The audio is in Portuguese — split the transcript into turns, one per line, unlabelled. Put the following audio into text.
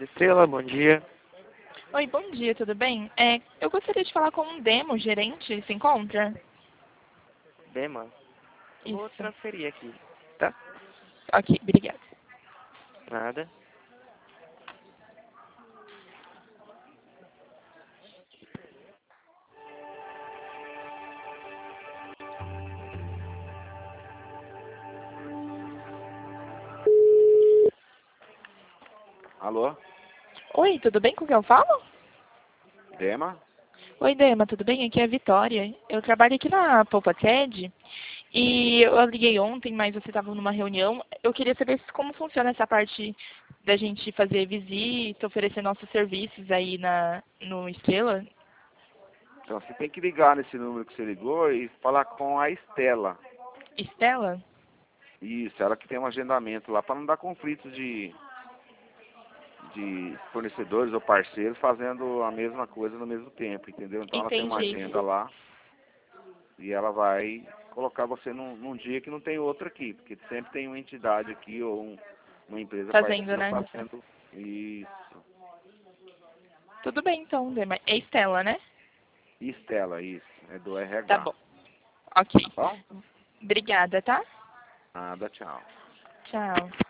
Rádio Estrela, bom dia.
Oi, bom dia, tudo bem? Eu gostaria de falar com um Demo, gerente, ele se encontra?
Dema, eu vou
Isso.
transferir aqui, tá?
Ok, obrigada.
Nada.
Alô?
Oi, tudo bem com quem eu falo?
Dema?
Oi, Dema, tudo bem? Aqui é a Vitória. Eu trabalho aqui na PoupaCAD e eu liguei ontem, mas você estava numa reunião. Eu queria saber como funciona essa parte da gente fazer visita, oferecer nossos serviços aí no Estrela.
Então você tem que ligar nesse número que você ligou e falar com a Estela.
Estela?
Isso, ela que tem um agendamento lá para não dar conflitos de fornecedores ou parceiros fazendo a mesma coisa no mesmo tempo, entendeu? Então ela tem uma
Entendi.
agenda lá e ela vai colocar você num dia que não tem outro aqui, porque sempre tem uma entidade aqui ou uma empresa
Fazendo,
parceira
né?
fazendo isso.
Tudo bem então, Dema. É Estela, né?
Estela, isso, é do
Tá
RH.
bom. Ok.
Tá bom?
Obrigada, tá?
Nada, tchau.
Tchau.